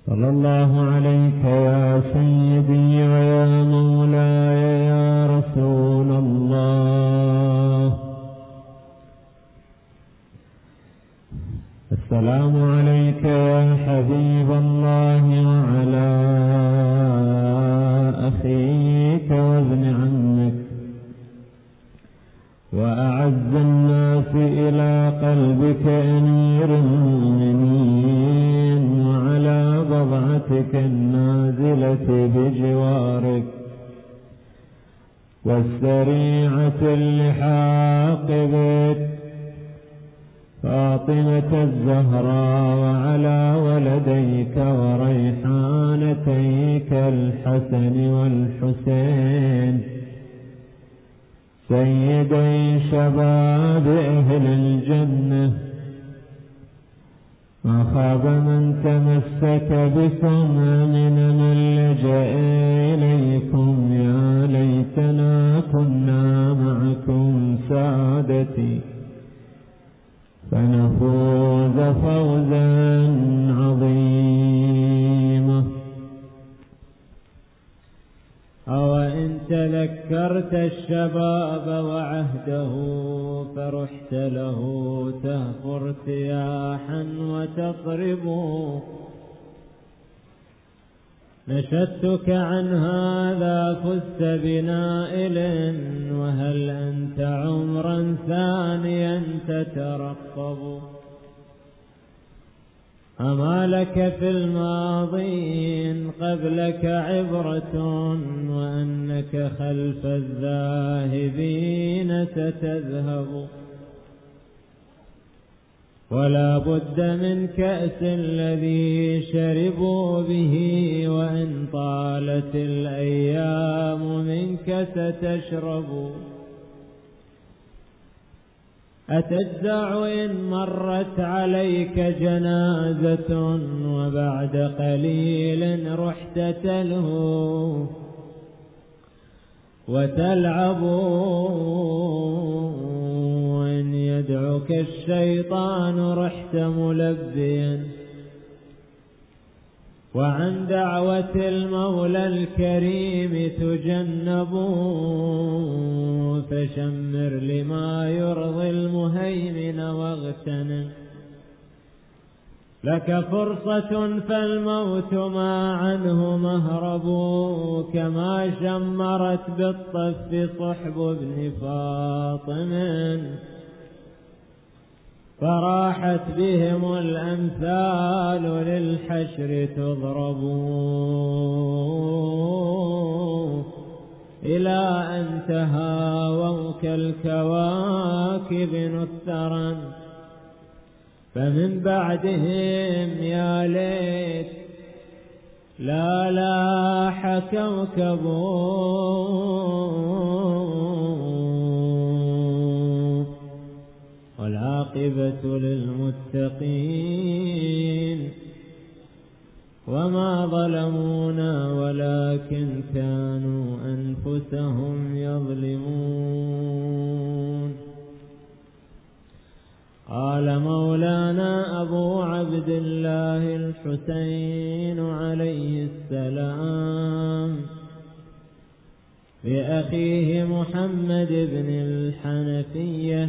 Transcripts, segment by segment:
صلى الله عليك يا سيدي ويا مولاي يا رسول الله. السلام عليك يا حبيب الله وعلى أخيك وابن عمك وأعز الناس إلى قلبك أمير المؤمنين وعلى بضعتك النازلة بجوارك والسريعة اللحاق بك فاطمة الزهراء وعلى ولديك وريحانتيك الحسن والحسين سيدي شباب أهل الجنة. ما خاب من تمسك بكم من لجأ إليكم. يا ليتنا كنا معكم سادتي فنفوز فوزا عظيما. أوإن تذكرت الشباب وعهده فرحت له تهفو ارتياحا وتطرب. نشدتك عن هذا فزت بنائل وهل أنت عمرا ثانيا تترقب. أما لك في الماضين قبلك عبرة وأنك خلف الذاهبين ستذهب. ولا بد من كأس الذي شربوا به وإن طالت الأيام منك ستشرب. أتجزع إن مرت عليك جنازة وبعد قليل رحت تلهو وتلعب. وإن يدعك الشيطان رحت ملبيا وعن دعوة المولى الكريم تجنب. فشمر لما يرضي المهيمن واغتنم. لك فرصة فالموت ما عنه مهرب. كما شمرت بالطف صحب ابن فاطم فراحت بهم الأمثال للحشر تضرب. إلى أن تهاووا كالكواكب نثرا فمن بعدهم يا ليت لا لاح كوكب. والعاقبة للمتقين وما ظلمونا ولكن كانوا أنفسهم يظلمون. قال مولانا أبو عبد الله الحسين عليه السلام لأخيه محمد بن الحنفية: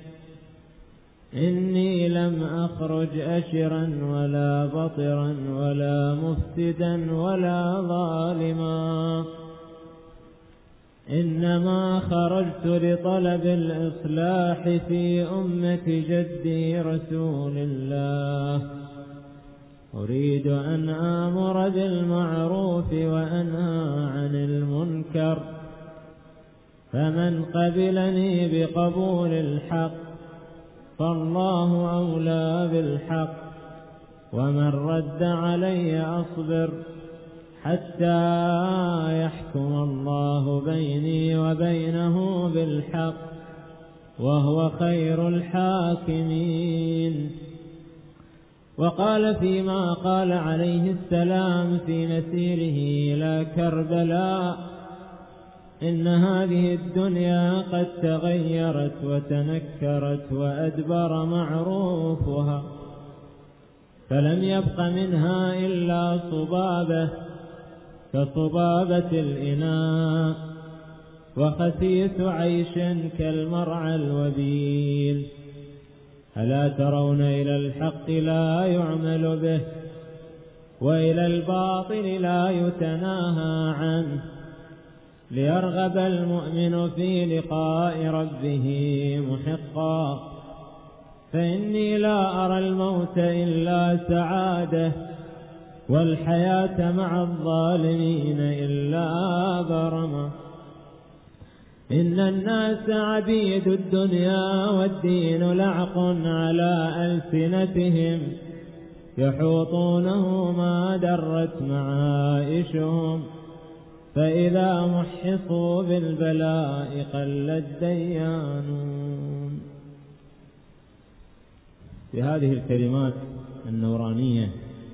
إني لم أخرج أشرا ولا بطرا ولا مفسدا ولا ظالما، إنما خرجت لطلب الإصلاح في أمة جدي رسول الله، أريد أن آمر بالمعروف وأنهى عن المنكر، فمن قبلني بقبول الحق فالله أولى بالحق، ومن رد علي أصبر حتى يحكم الله بيني وبينه بالحق وهو خير الحاكمين. وقال فيما قال عليه السلام في مسيره إلى كربلاء: إن هذه الدنيا قد تغيرت وتنكرت وأدبر معروفها، فلم يبق منها إلا صبابة كصبابة الإناء، وخسيس عيش كالمرعى الوبيل. ألا ترون إلى الحق لا يعمل به، وإلى الباطل لا يتناهى عنه، ليرغب المؤمن في لقاء ربه محقا. فإني لا أرى الموت إلا سعادة، والحياة مع الظالمين إلا برمة. إن الناس عبيد الدنيا، والدين لعق على ألسنتهم، يحوطونه ما درت معائشهم، فإذا محصوا بالبلاء قل الديانون. في هذه الكلمات النورانية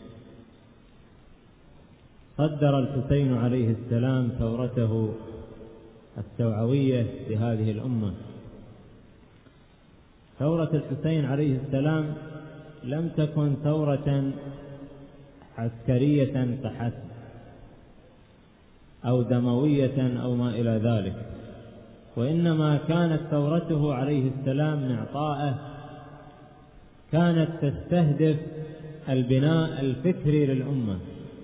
صدر الحسين عليه السلام ثورته التوعوية لهذه الأمة. ثورة الحسين عليه السلام لم تكن ثورة عسكرية فحسب أو دموية أو ما إلى ذلك، وإنما كانت ثورته عليه السلام معطاءة، كانت تستهدف البناء الفكري للأمة،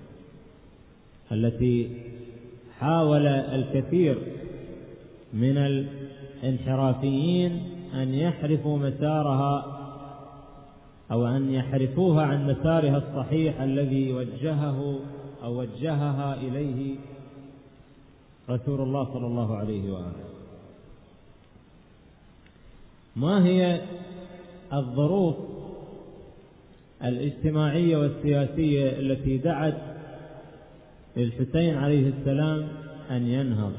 التي حاول الكثير من الانحرافيين أن يحرفوا مسارها أو أن يحرفوها عن مسارها الصحيح الذي وجهها إليه رسول الله صلى الله عليه وآله. ما هي الظروف الاجتماعية والسياسية التي دعت للحسين عليه السلام أن ينهض؟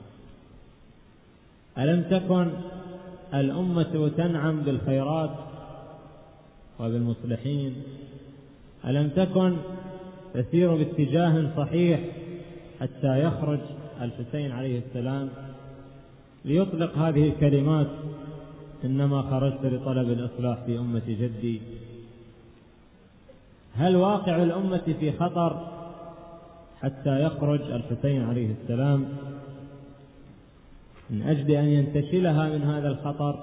ألم تكن الأمة تنعم بالخيرات وبالمصلحين؟ ألم تكن تسير باتجاه صحيح حتى يخرج الحسين عليه السلام ليطلق هذه الكلمات: إنما خرجت لطلب الإصلاح في أمة جدي؟ هل واقع الأمة في خطر حتى يخرج الحسين عليه السلام من أجل أن ينتشلها من هذا الخطر؟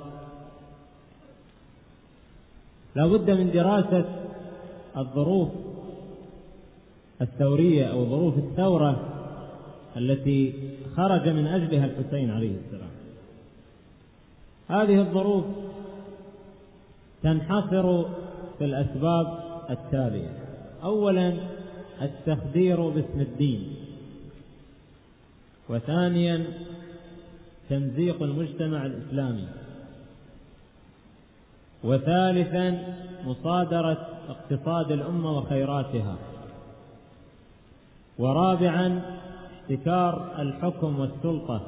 لا بد من دراسة الظروف الثورية أو ظروف الثورة التي خرج من أجلها الحسين عليه السلام. هذه الظروف تنحصر في الأسباب التالية: أولا التخدير باسم الدين، وثانيا تمزيق المجتمع الإسلامي، وثالثا مصادرة اقتصاد الأمة وخيراتها، ورابعا احتكار الحكم والسلطة،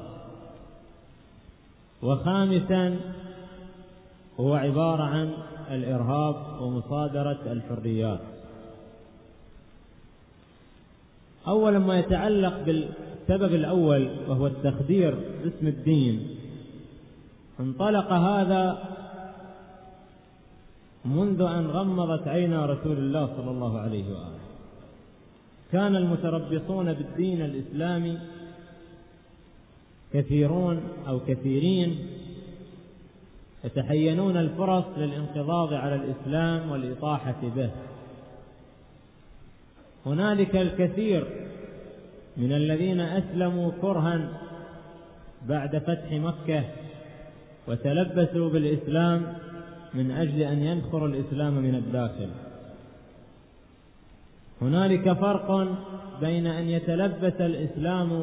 وخامسا هو عبارة عن الإرهاب ومصادرة الحريات. أولا ما يتعلق بالسبب الأول وهو التخدير باسم الدين، انطلق هذا منذ أن غمضت عينا رسول الله صلى الله عليه وآله. كان المتربصون بالدين الإسلامي كثيرون أو كثيرين يتحينون الفرص للانقضاض على الإسلام والإطاحة به. هنالك الكثير من الذين أسلموا كرها بعد فتح مكة وتلبسوا بالإسلام من أجل أن ينخروا الإسلام من الداخل. هنالك فرق بين أن يتلبس الإسلام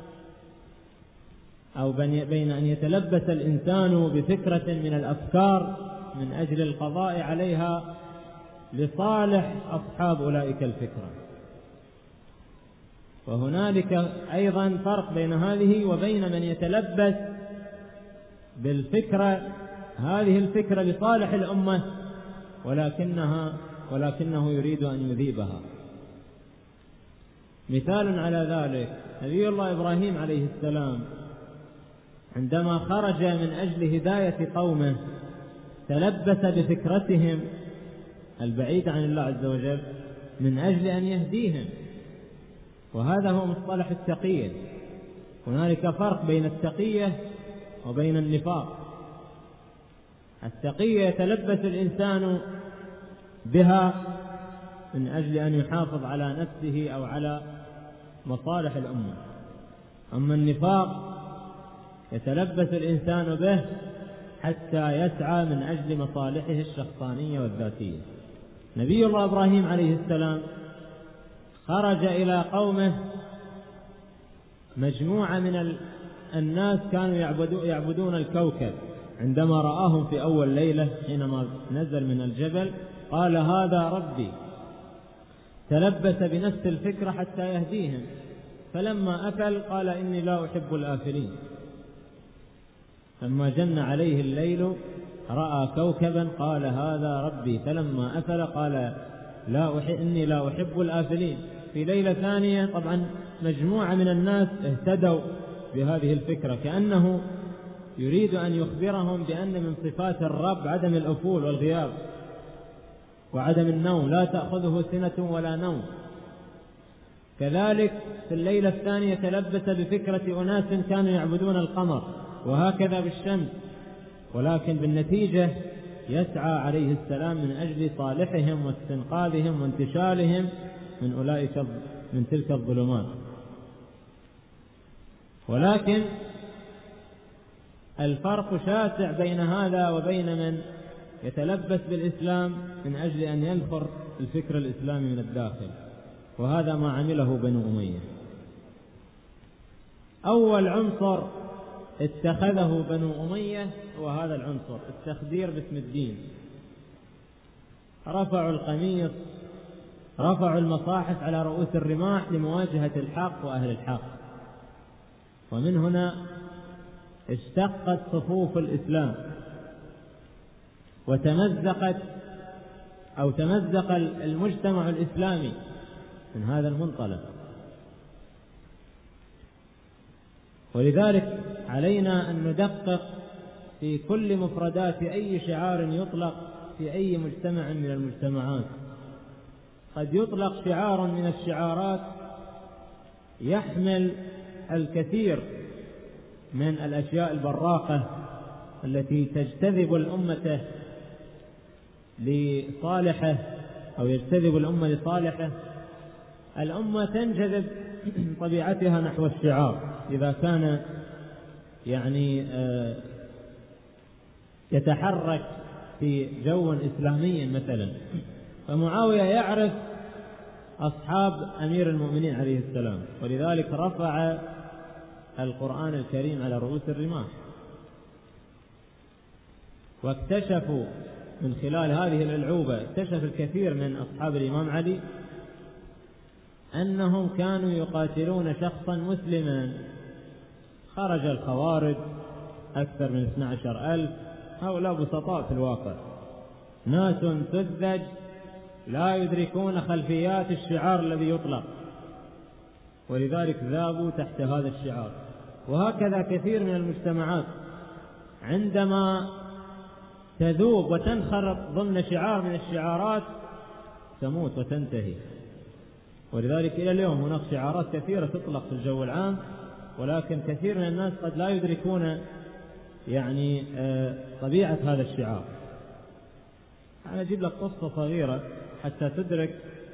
أو بين أن يتلبس الإنسان بفكرة من الأفكار من أجل القضاء عليها لصالح أصحاب أولئك الفكرة، وهنالك أيضا فرق بين هذه وبين من يتلبس بالفكرة، هذه الفكرة لصالح الأمة ولكنه يريد أن يذيبها. مثال على ذلك نبي الله إبراهيم عليه السلام عندما خرج من أجل هداية قومه تلبس بفكرتهم البعيدة عن الله عز وجل من أجل أن يهديهم. وهذا هو مصطلح التقية. هنالك فرق بين التقية وبين النفاق. التقية يتلبس الإنسان بها من أجل أن يحافظ على نفسه أو على مصالح الأمة. أما النفاق يتلبس الإنسان به حتى يسعى من أجل مصالحه الشخصانية والذاتية. نبي الله إبراهيم عليه السلام خرج إلى قومه، مجموعة من الناس كانوا يعبدون الكوكب. عندما رآهم في أول ليلة حينما نزل من الجبل قال هذا ربي، تلبس بنفس الفكرة حتى يهديهم، فلما أفل قال إني لا أحب الآفلين. لما جن عليه الليل رأى كوكبا قال هذا ربي، فلما أفل قال إني لا أحب الآفلين. في ليلة ثانية طبعا مجموعة من الناس اهتدوا بهذه الفكرة، كأنه يريد أن يخبرهم بأن من صفات الرب عدم الأفول والغياب وعدم النوم، لا تأخذه سنة ولا نوم. كذلك في الليلة الثانية تلبس بفكرة أناس كانوا يعبدون القمر، وهكذا بالشمس. ولكن بالنتيجة يسعى عليه السلام من أجل صالحهم واستنقاذهم وانتشالهم من تلك الظلمات. ولكن الفرق شاسع بين هذا وبين من يتلبس بالإسلام من أجل أن ينخر الفكر الإسلامي من الداخل، وهذا ما عمله بنو أمية. أول عنصر اتخذه بنو أمية هو هذا العنصر، التخدير باسم الدين. رفعوا القميص، رفعوا المصاحف على رؤوس الرماح لمواجهة الحق وأهل الحق. ومن هنا اشتقت صفوف الإسلام وتمزق المجتمع الإسلامي من هذا المنطلق. ولذلك علينا أن ندقق في كل مفردات أي شعار يطلق في أي مجتمع من المجتمعات. قد يطلق شعار من الشعارات يحمل الكثير من الأشياء البراقة التي تجتذب الأمة لصالحه أو يجتذب الأمة لصالحه. الأمة تنجذب طبيعتها نحو الشعار إذا كان يتحرك في جو إسلامي مثلا. فمعاوية يعرف أصحاب أمير المؤمنين عليه السلام، ولذلك رفع القرآن الكريم على رؤوس الرماح. واكتشفوا من خلال هذه الألعوبة، اكتشف الكثير من أصحاب الإمام علي أنهم كانوا يقاتلون شخصا مسلما. خرج الخوارج أكثر من 12,000، هؤلاء بسطاء في الواقع، ناس سذج لا يدركون خلفيات الشعار الذي يطلق، ولذلك ذابوا تحت هذا الشعار. وهكذا كثير من المجتمعات عندما تذوب وتنخرط ضمن شعار من الشعارات تموت وتنتهي. ولذلك إلى اليوم هناك شعارات كثيرة تطلق في الجو العام، ولكن كثير من الناس قد لا يدركون طبيعة هذا الشعار. أنا أجيب لك قصة صغيرة حتى تدرك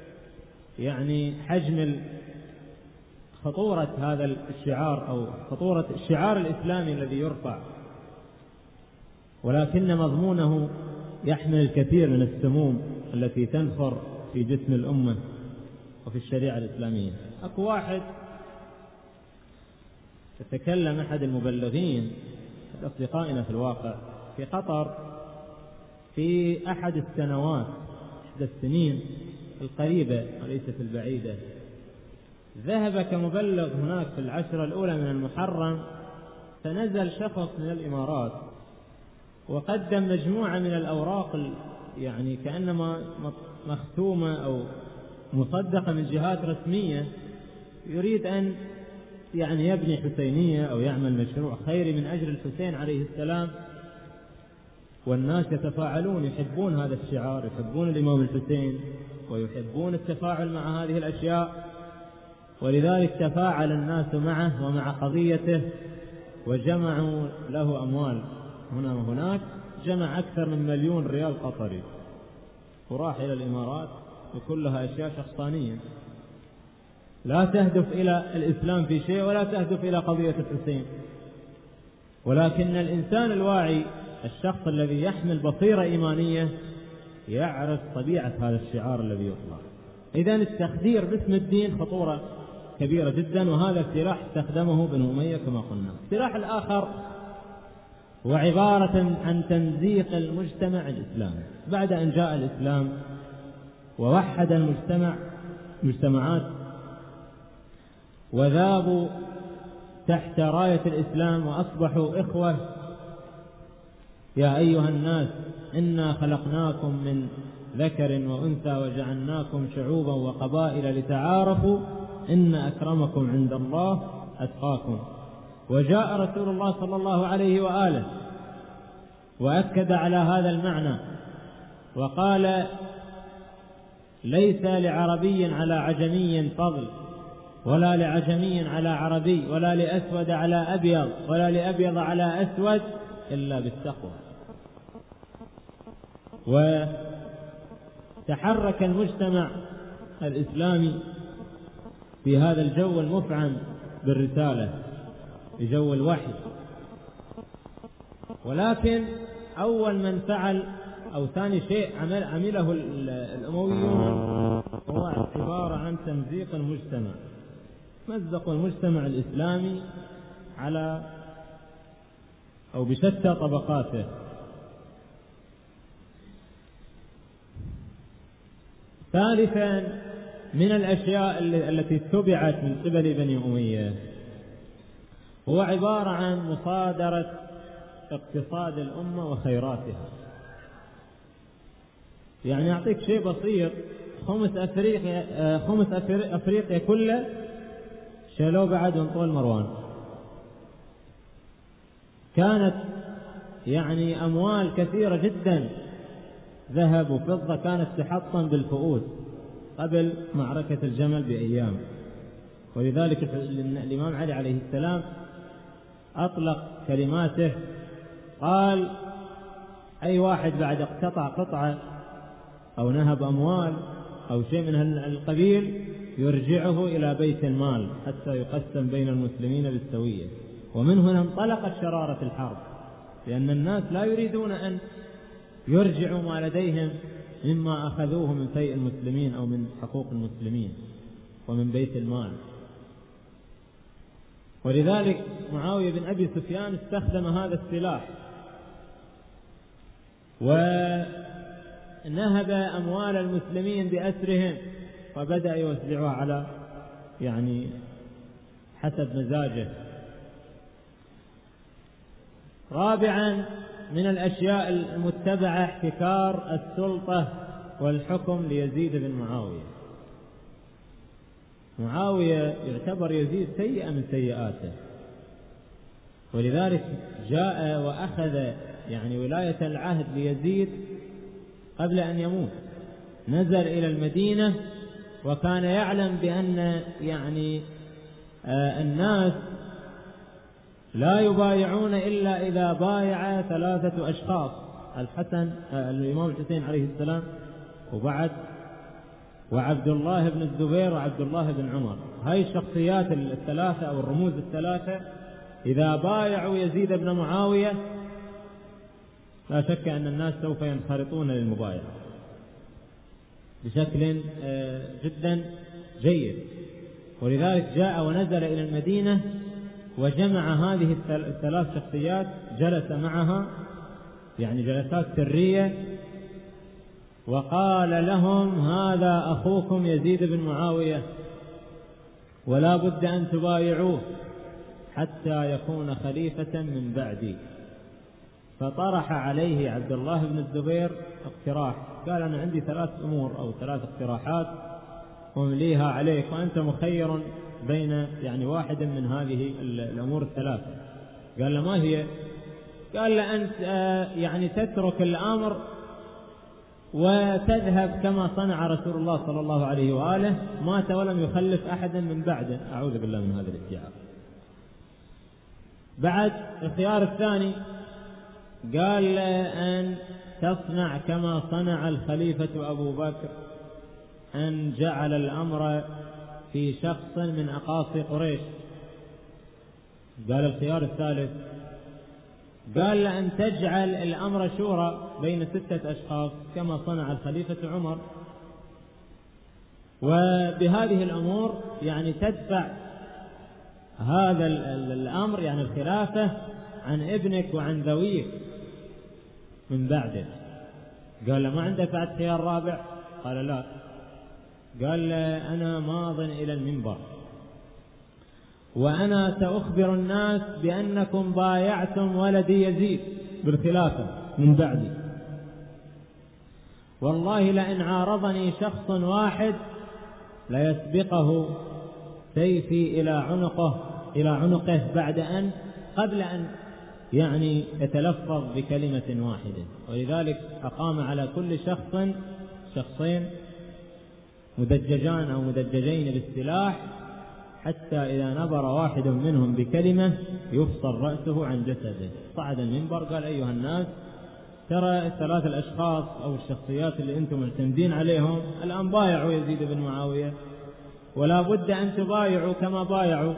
حجم خطورة هذا الشعار أو خطورة الشعار الإسلامي الذي يرفع، ولكن مضمونه يحمل الكثير من السموم التي تنخر في جسم الأمة وفي الشريعة الإسلامية. أكو واحد تتكلم أحد المبلغين أصدقائنا في الواقع في قطر في أحد السنوات، إحدى السنين القريبة وليست البعيدة، ذهب كمبلغ هناك في العشرة الأولى من المحرم، فنزل شخص من الإمارات وقدم مجموعة من الأوراق كأنما مختومة أو مصدقة من جهات رسمية، يريد أن يبني حسينية أو يعمل مشروع خيري من أجل الحسين عليه السلام، والناس يتفاعلون، يحبون هذا الشعار، يحبون الإمام الحسين ويحبون التفاعل مع هذه الأشياء، ولذلك تفاعل الناس معه ومع قضيته وجمعوا له أموال هنا وهناك. جمع أكثر من 1,000,000 ريال قطري وراح إلى الإمارات، وكلها أشياء شخصانية لا تهدف إلى الإسلام في شيء ولا تهدف إلى قضية الحسين. ولكن الإنسان الواعي، الشخص الذي يحمل بصيرة إيمانية، يعرف طبيعة هذا الشعار الذي يطلق. إذن التخدير باسم الدين خطورة كبيرة جدا، وهذا السلاح استخدمه بنو أمية كما قلنا. السلاح الآخر هو عبارة عن تمزيق المجتمع الإسلامي. بعد أن جاء الإسلام ووحد المجتمعات وذابوا تحت راية الإسلام وأصبحوا إخوة، يا أيها الناس إنا خلقناكم من ذكر وأنثى وجعلناكم شعوبا وقبائل لتعارفوا إن أكرمكم عند الله أتقاكم. وجاء رسول الله صلى الله عليه وآله وأكد على هذا المعنى وقال: ليس لعربي على عجمي فضل، ولا لعجمي على عربي، ولا لأسود على أبيض، ولا لأبيض على أسود، إلا بالتقوى. وتحرك المجتمع الإسلامي في هذا الجو المفعم بالرسالة، في جو الوحي. ولكن أول من فعل أو ثاني شيء عمله الأمويون هو عبارة عن تمزيق المجتمع. مزقوا المجتمع الإسلامي على أو بشتى طبقاته. ثالثا من الأشياء التي اتبعت من قبل بني أمية هو عبارة عن مصادرة اقتصاد الأمة وخيراتها. يعني أعطيك شيء بسيط: خمس أفريقيا كله شالوه بعد من طول مروان. كانت يعني أموال كثيرة جدا ذهب وفضة كانت تحطم بالفؤوس قبل معركة الجمل بأيام. ولذلك الإمام علي عليه السلام أطلق كلماته، قال: أي واحد بعد اقتطع قطعة أو نهب أموال أو شيء من القبيل يرجعه إلى بيت المال حتى يقسم بين المسلمين بالسوية. ومن هنا انطلقت شرارة الحرب، لأن الناس لا يريدون أن يرجعوا ما لديهم مما أخذوه من فيء المسلمين أو من حقوق المسلمين ومن بيت المال. ولذلك معاوية بن أبي سفيان استخدم هذا السلاح ونهب أموال المسلمين بأسرهم، وبدأ يوزعها على يعني حسب مزاجه. رابعا من الأشياء المتبعة احتكار السلطة والحكم ليزيد بن معاوية. معاوية يعتبر يزيد سيئة من سيئاته، ولذلك جاء وأخذ يعني ولاية العهد ليزيد قبل أن يموت. نزل إلى المدينة وكان يعلم بأن يعني الناس لا يبايعون إلا إذا بايع 3 أشخاص: الحسن الإمام الحسين عليه السلام، وعبد الله بن الزبير وعبد الله بن عمر. هاي الشخصيات الثلاثة أو الرموز الثلاثة إذا بايعوا يزيد بن معاوية لا شك أن الناس سوف ينخرطون للمبايعة بشكل جدا جيد. ولذلك جاء ونزل إلى المدينة وجمع هذه الثلاث شخصيات، جلس معها يعني جلسات سرية، وقال لهم: هذا أخوكم يزيد بن معاوية، ولا بد أن تبايعوه حتى يكون خليفة من بعدي. فطرح عليه عبد الله بن الزبير اقتراح، قال: أنا عندي 3 أمور أو 3 اقتراحات أمليها عليك، وأنت مخير بين يعني واحد من هذه الأمور 3. قال له: ما هي؟ قال له أنت يعني تترك الأمر وتذهب كما صنع رسول الله صلى الله عليه وآله، مات ولم يخلف أحدا من بعده. أعوذ بالله من هذا الادعاء. بعد الخيار الثاني قال له أن تصنع كما صنع الخليفة أبو بكر، أن جعل الأمر في شخص من أقاصي قريش. قال الخيار الثالث قال له أن تجعل الأمر شورى بين 6 أشخاص كما صنع الخليفة عمر، وبهذه الأمور يعني تدفع هذا الأمر يعني الخلافة عن ابنك وعن ذويك من بعده. قال له ما عندك بعد خيار رابع؟ قال لا. قال له أنا ماض إلى المنبر وأنا سأخبر الناس بأنكم بايعتم ولدي يزيد بالخلافة من بعدي، والله لئن عارضني شخص واحد ليسبقه سيفي إلى عنقه قبل أن يعني يتلفظ بكلمة واحدة. ولذلك أقام على كل شخصين مدججان أو مدججين بالسلاح، حتى إذا نبر واحد منهم بكلمة يفصل رأسه عن جسده. صعد المنبر قال أيها الناس، ترى 3 الأشخاص أو الشخصيات اللي أنتم معتمدين عليهم الآن بايعوا يزيد بن معاوية، ولا بد أن تبايعوا كما بايعوا.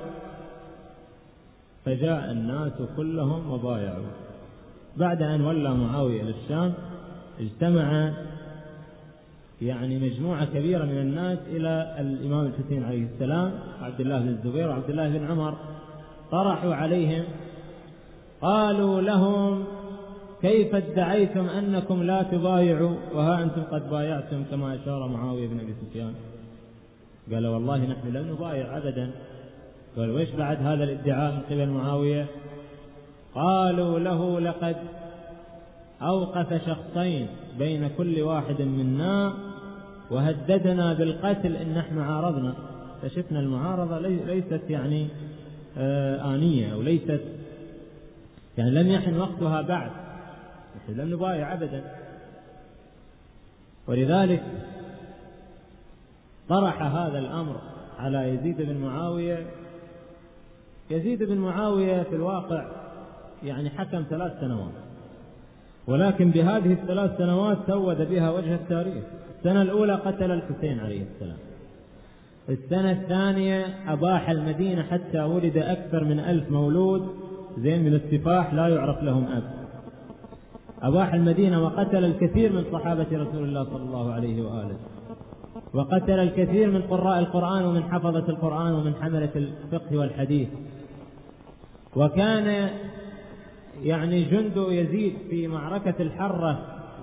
فجاء الناس كلهم وبايعوا. بعد أن ولى معاوية للشام اجتمع يعني مجموعة كبيرة من الناس إلى الإمام الحسين عليه السلام، عبد الله بن الزبير وعبد الله بن عمر، طرحوا عليهم قالوا لهم كيف ادعيتم أنكم لا تبايعوا وها أنتم قد بايعتم كما أشار معاوية بن أبي سفيان؟ قالوا والله نحن لم نبايع أبدا. قالوا وإيش بعد هذا الادعاء من قبل معاوية؟ قالوا له لقد أوقف شخصين بين كل واحد منا وهددنا بالقتل إن نحن عارضنا. فشفنا المعارضة ليست يعني آنية، أو ليست يعني لم يحن وقتها بعد، نحن لم نبايع أبدا. ولذلك طرح هذا الأمر على يزيد بن معاوية. يزيد بن معاوية في الواقع يعني حكم 3 سنوات، ولكن بهذه ال3 سنوات سود بها وجه التاريخ. السنة الأولى قتل الحسين عليه السلام، السنة الثانية أباح المدينة حتى ولد أكثر من 1000 مولود زين من السفاح لا يعرف لهم أب، أباح المدينة وقتل الكثير من صحابة رسول الله صلى الله عليه وآله، وقتل الكثير من قراء القرآن ومن حفظة القرآن ومن حملة الفقه والحديث. وكان يعني جند يزيد في معركة الحرة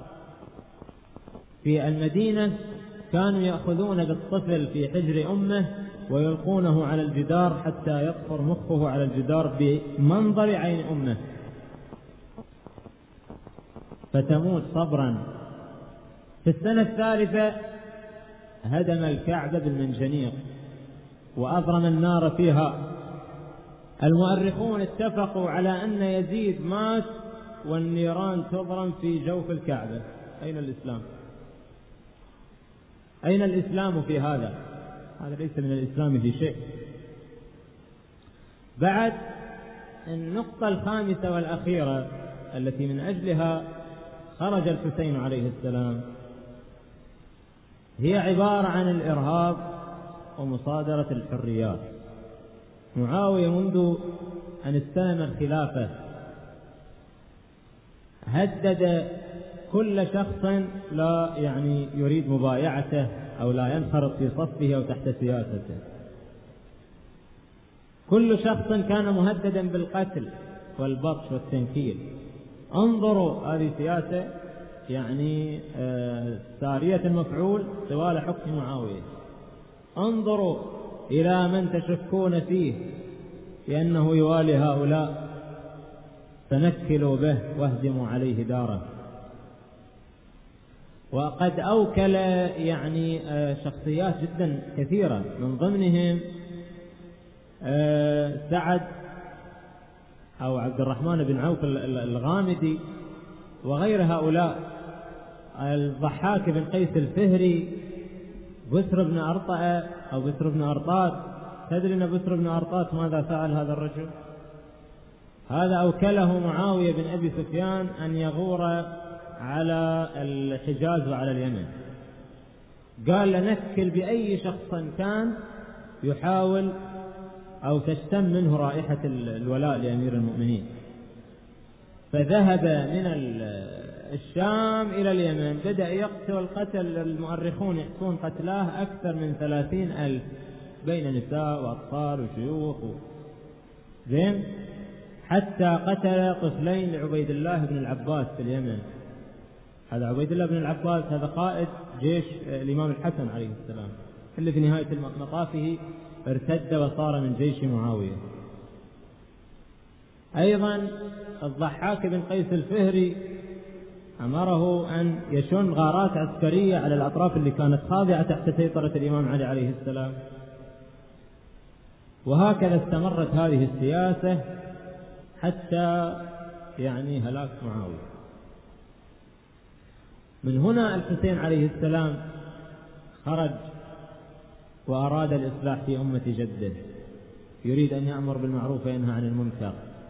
في المدينة كانوا يأخذون بالطفل في حجر أمه ويلقونه على الجدار حتى يطفر مخه على الجدار بمنظر عين أمه فتموت صبرا. في السنة الثالثة هدم الكعبة بالمنجنيق وأضرم النار فيها. المؤرخون اتفقوا على أن يزيد مات والنيران تضرم في جوف الكعبة. أين الإسلام؟ أين الإسلام في هذا؟ هذا ليس من الإسلام في شيء. بعد النقطة الخامسة والأخيرة التي من أجلها خرج الحسين عليه السلام هي عبارة عن الإرهاب ومصادرة الحريات. معاوية منذ أن استلم الخلافة هدد كل شخص لا يعني يريد مبايعته أو لا ينخرط في صفه أو تحت سياسته. كل شخص كان مهددا بالقتل والبطش والتنكيل. انظروا هذه سياسة يعني سارية المفعول طوال حكم معاوية. انظروا إلى من تشكون فيه لأنه يوالي هؤلاء فنكلوا به واهدموا عليه داره. وقد أوكل يعني شخصيات جدا كثيرة، من ضمنهم سعد أو عبد الرحمن بن عوف الغامدي وغير هؤلاء، الضحاك بن قيس الفهري، بسر بن أرطأ أو بسر بن أرطاط. تدري أن بسر بن أرطاط ماذا فعل هذا الرجل؟ هذا أوكله معاوية بن أبي سفيان أن يغور على الحجاز وعلى اليمن، قال لنكل بأي شخص كان يحاول أو تشتم منه رائحة الولاء لأمير المؤمنين. فذهب من الشام إلى اليمن، بدأ يقتل، قتل المؤرخون يحصون قتلاه أكثر من 30,000 بين نساء وأطفال وشيوخ زين، حتى قتل طفلين لعبيد الله بن العباس في اليمن. هذا عبيد الله بن العباس هذا قائد جيش الإمام الحسن عليه السلام، اللي في نهاية مطافه ارتد وصار من جيش معاوية. أيضا الضحاك بن قيس الفهري أمره أن يشن غارات عسكرية على الأطراف اللي كانت خاضعة تحت سيطرة الإمام علي عليه السلام. وهكذا استمرت هذه السياسة حتى هلاك معاوية. من هنا الحسين عليه السلام خرج وأراد الإصلاح في أمة جده، يريد أن يأمر بالمعروف وينهى عن المنكر،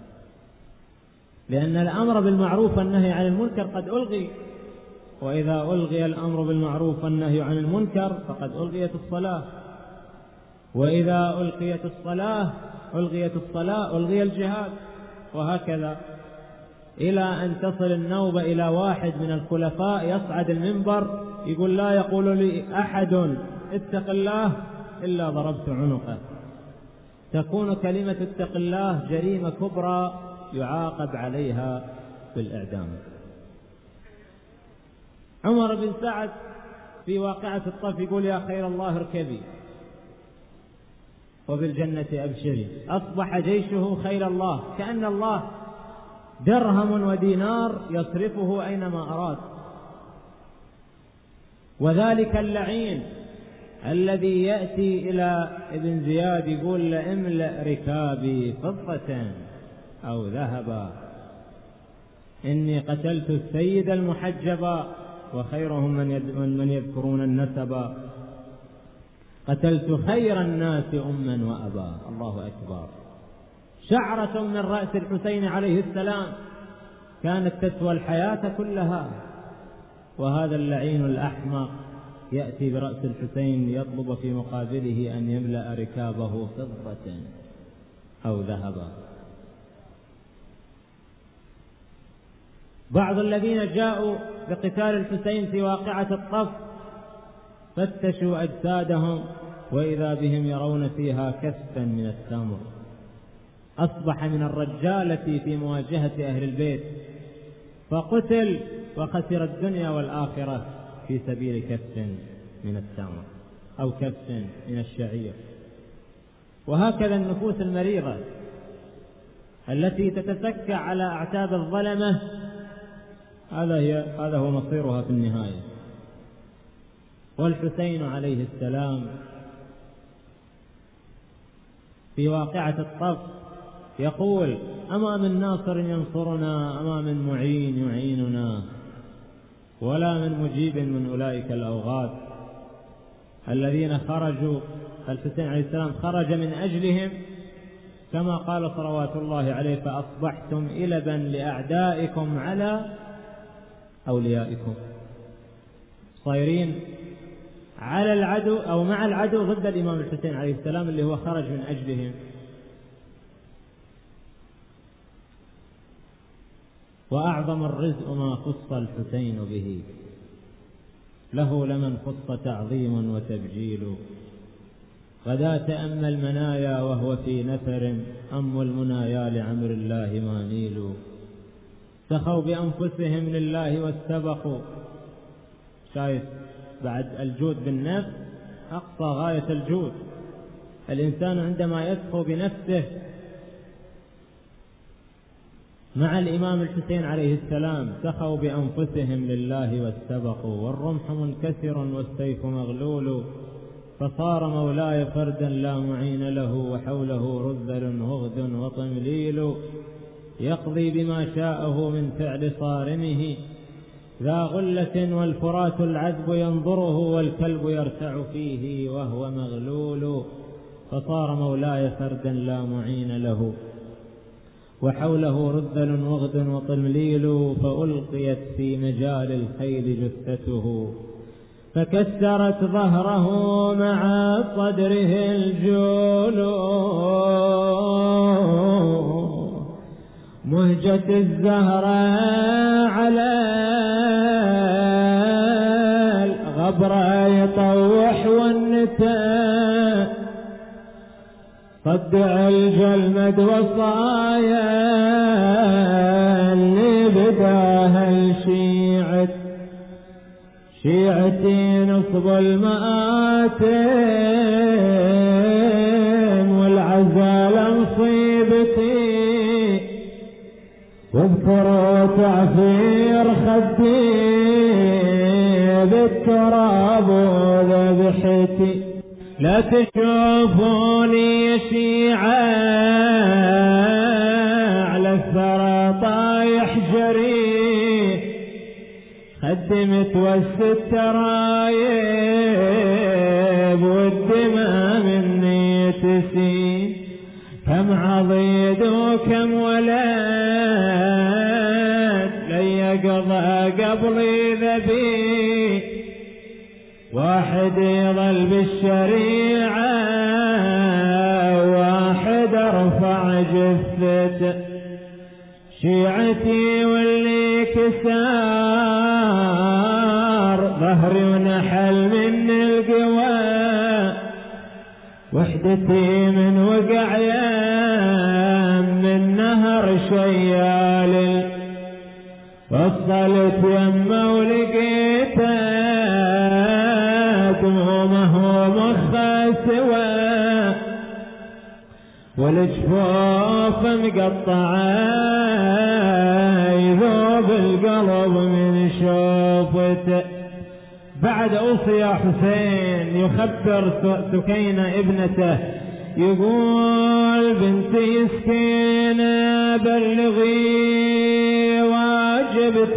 لأن الأمر بالمعروف والنهي عن المنكر قد ألغي، وإذا ألغي الأمر بالمعروف والنهي عن المنكر فقد ألغيت الصلاة، وإذا ألغيت الصلاة ألغي الجهاد، وهكذا إلى أن تصل النوبة إلى واحد من الخلفاء يصعد المنبر يقول لا يقول لي أحد اتق الله إلا ضربت عنقه. تكون كلمة اتق الله جريمة كبرى يعاقب عليها بالإعدام. عمر بن سعد في واقعة الطف يقول يا خير الله اركبي وبالجنة أبشري. أصبح جيشه خير الله، كأن الله درهم ودينار يصرفه أينما أراد. وذلك اللعين الذي يأتي إلى ابن زياد يقول لاملأ ركابي فضة أو ذهبا، إني قتلت السيد المحجبا وخيرهم من يذكرون النسبا، قتلت خير الناس أما وأبا. الله أكبر. شعرة من رأس الحسين عليه السلام كانت تسوى الحياة كلها، وهذا اللعين الأحمق يأتي برأس الحسين يطلب في مقابله أن يملأ ركابه فضة أو ذهبا. بعض الذين جاءوا بقتال الحسين في واقعة الطف فتشوا أجسادهم وإذا بهم يرون فيها كفا من التمر. أصبح من الرجالة في مواجهة أهل البيت، فقتل وخسر الدنيا والآخرة في سبيل كف من التمر أو كف من الشعير. وهكذا النفوس المريضة التي تتسكع على أعتاب الظلمة، هذا هو مصيرها في النهاية. والحسين عليه السلام في واقعة الطف يقول أما من ناصر ينصرنا، أما من معين يعيننا، ولا من مجيب من أولئك الأوغاد الذين خرجوا. الحسين عليه السلام خرج من أجلهم، كما قال صلوات الله عليه فأصبحتم إلبا لأعدائكم على أوليائكم، صايرين على العدو أو مع العدو ضد الإمام الحسين عليه السلام اللي هو خرج من أجلهم. وأعظم الرزق ما خص الحسين به، له لمن خص تعظيم وتبجيل. غدا تأمى المنايا وهو في نفر، أم المنايا لعمر الله ما نيل. سخوا بأنفسهم لله واستبقوا. شايف بعد الجود بالنفس أقصى غاية الجود. الإنسان عندما يسخو بنفسه مع الإمام الحسين عليه السلام سخوا بأنفسهم لله واستبقوا. والرمح منكسر والسيف مغلول، فصار مولاي فردا لا معين له، وحوله رذل هغد وطمليل. يقضي بما شاءه من فعل صارمه، ذا غلة والفرات العذب ينظره، والكلب يرتع فيه وهو مغلول، فصار مولاي فردا لا معين له، وحوله رذل وغد وطمليل، فألقيت في مجال الخيل جثته، فكسرت ظهره مع صدره الجول، مهجة الزهرة على الغبرة يطوح والنتا، صدع الجلمد وصايا اللي بداها الشيعة، شيعتي نصب المآتم والعزال مصيبتي، واذكروا تعفير خدي بالتراب وذبحتي، لا تشوفوني يا شيعة على الثرى طايح جريح، خدي متوسد ترايب والدماء مني تسيل، كم عضيد وكم ولد لي قضى قبلي ذبي، واحد يظل بالشريعة واحد ارفع جثته، شيعتي واللي كسار ظهري ونحل من القوى، وحدتي من وقع يم من نهر شيال، وصلت يمه ولقيته دمومه ومخه سوا، والجفوف مقطعه يذوب القلب من شوفته. بعد أوصي يا حسين يخبر سكينة ابنته، يقول بنتي سكينة بلغي واجب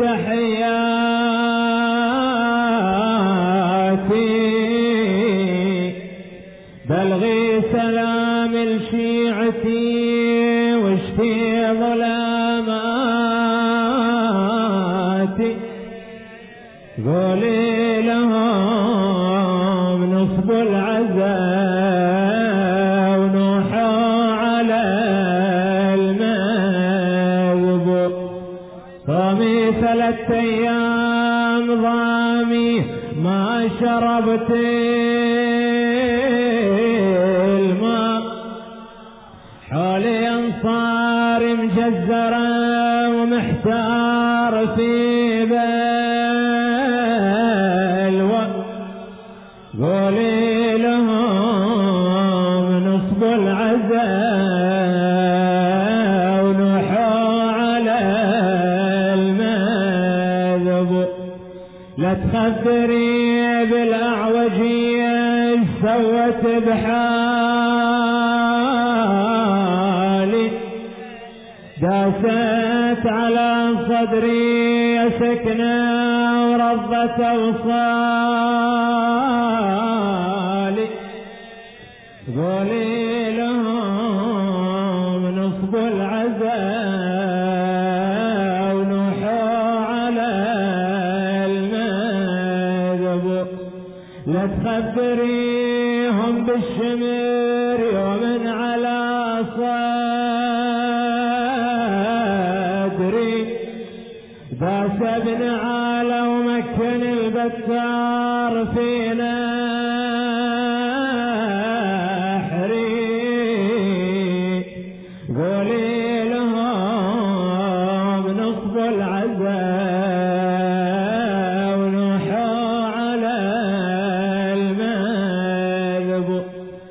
تحياتي، بلغي سلام لشيعتي واشفي ظلاماتي، قولي لهم نصب العزاء ونوحوا على المذبوح، صامي 3 أيام ضامي ما شربت الماء، حولي أنصار مجزرة ومحتار في قولي لهم نصب العزاء ونوحوا على المذبوح، لا تخبري بالأعوجية سوت بحالي، داست على صدري سكنة ورضت أوصالي، قولي لهم نصب العزاء ونوحوا على المذبوح، لا تخبريهم بالشمر يوم على صدري، داس ابن عالى ومكن البتار في نحري، قولي لهم نصب العزاء ونوحوا على المذبوح،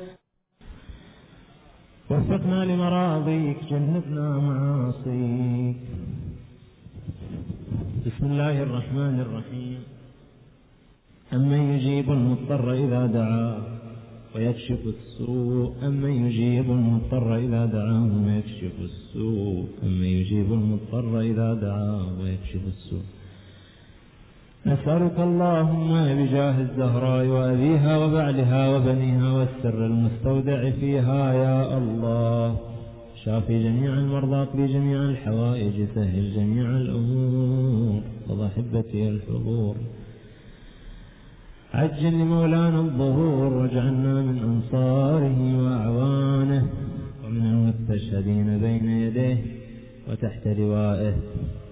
وفقنا لمراضيك جنبنا معاصيك. بسم الله الرحمن الرحيم. أمن يجيب المضطر إذا دعاه ويكشف السوء أمن يجيب المضطر إذا دعاه ويكشف السوء أمن يجيب المضطر إذا دعاه ويكشف السوء. نسألك اللهم بجاه الزهراء وأبيها وبعلها وبنيها والسر المستودع فيها يا الله، شافي جميع المرضى، اقضي جميع الحوائج، سهل جميع الأمور، وضحبتي الحضور، عجل لمولانا الظهور، واجعلنا من أنصاره وأعوانه ومن المستشهدين بين يديه وتحت لوائه.